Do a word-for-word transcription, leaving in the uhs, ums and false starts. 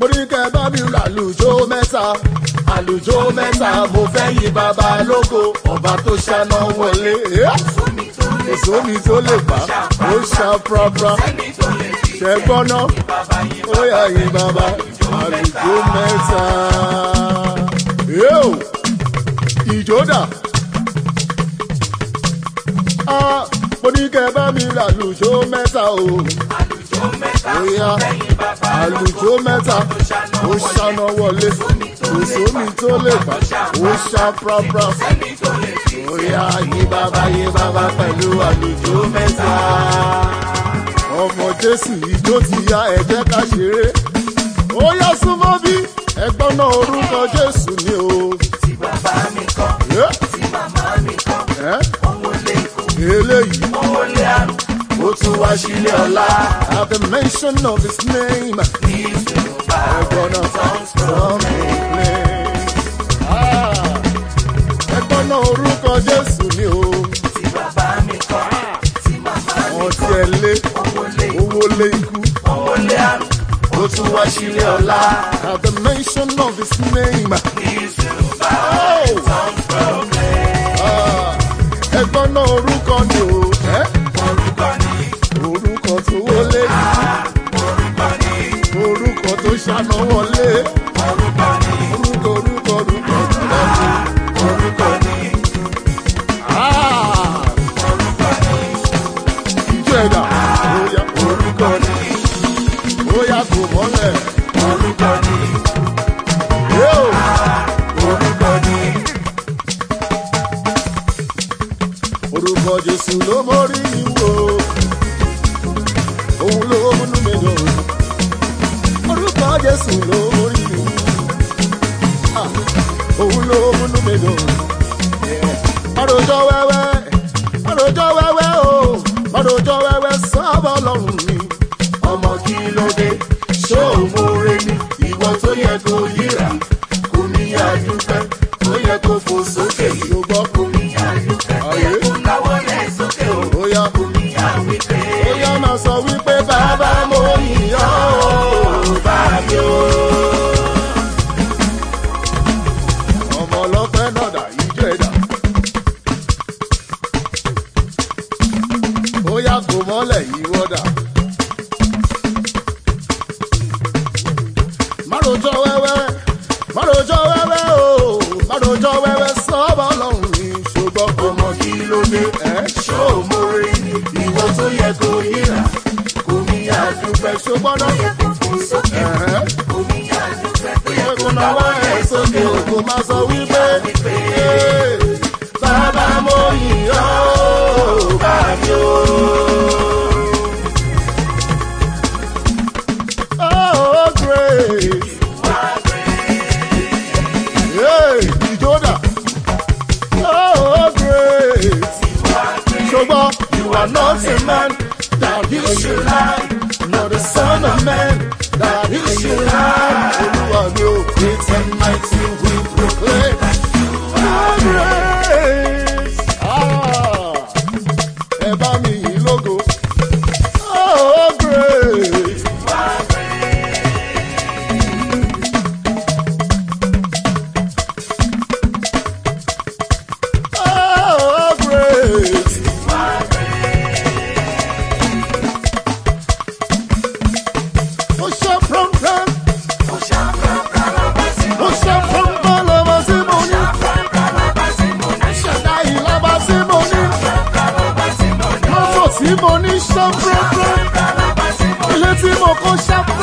mo ní kẹ́ bá mi làlùjó mẹ́ta àlùjó mẹ́ta mo fẹ́ yí bàbá lógo ọba tó ṣáná wọlé. èso mi tó lè bá ó ṣá prapra ṣẹ́gbọ́n náà ó yà yí bàbá àlùjó mẹ́ta. ìjọ́dà mo ní kẹ́ bá mi làlùjó mẹ́ta o. àlùjó mẹ́ta ó fẹ́yìn bàbá àlùjó mẹ́ta ó ṣáná wọlé èso mi tó lè bá ó ṣá prapra ó yà yí bàbá yí bàbá pẹ̀lú àlùjó mẹ́ta. ọmọ Jésù ìjó ti ya ẹ jẹ́ ká ṣeré ó yá súnmọ́ bí ẹgbọ́n náà orúkọ Jésù ni o. tí bàbá mi kọ́ tí màmá mi kọ́ òun lè kú eléyìí òun lè àrùn ó tún wá sílé ọ̀la. at the mention of his name ẹgbọ́n náà from the place. ẹgbọ́n náà orúkọ Jésù ni o. tí bàbá mi kọ́ tí màmá mi kọ́ ọtí ẹ lé owó lé ikú owó lé àrùn ó tún wá sílé ọ̀la. at the mention of his name ẹgbọ́n náà orúkọ ni o. orúkọ ni orúkọ tó wọlé orúkọ ni orúkọ tó ṣáná wọlé orúkọ ni orúkọ orúkọ orúkọ orúkọ ni orúkọ ni ìjọ ẹ̀dá óyá orúkọ ni óyá kò mọ́lẹ̀ orúkọ ni orúkọ ni. orúkọ Jésù ló mórí wò òun ló múnú mi dùn. orúkọ Jésù ló mórí wò òun ló múnú mi dùn. mọ̀rọ̀jọ́ wẹ́wẹ́ mọ̀rọ̀jọ́ wẹ́wẹ́ o mọ̀rọ̀jọ́ wẹ́wẹ́ sábà lọ́rùn mi. ọmọ kí ló dé ṣó o múre ní ìwọ tó yẹ kó yíra kò ní àdúpẹ́ tó yẹ kó fò sókè ṣùgbọ́n kò ní àdúpẹ́ tó yẹ kó náwó lẹ̀ sókè o kò ní àwípé. ó yá máa sọ wípé bàbá mo yìnyín o bá mi o. ọmọ ọlọ́pẹ́ náà dà ìjọ ẹ̀dá. ó yá kò mọ́lẹ̀ yìí wọ́dà. márojọ́ wẹ́wẹ́ márojọ́ wẹ́wẹ́ o márojọ́ wẹ́wẹ́ sọ́bọ̀ lọ́rùn mi ṣùgbọ́n ọmọ kí ló dé ẹ́ ṣó o mórí ní ìwọ tó yẹ kó yíra kò ní àdúpẹ́ ṣùgbọ́n náà yẹ kó fún sókè kò ní àdúpẹ́ tó yẹ kó náwó ẹ̀ sókè kò má sọ wípé bàbá mo yìn ọ́ bá mi o. Oh, great. You are not a man that you should lie, not a son of man that you should lie. Olúwa mi ò great and mighty we proclaim your grace. Ẹ bá mi yìn lógo. Oh, grace. Oh, grace. Tí mo ní ṣàpùrọ̀pùrọ̀ ilé tí mo kọ́ ṣàpùrọ̀.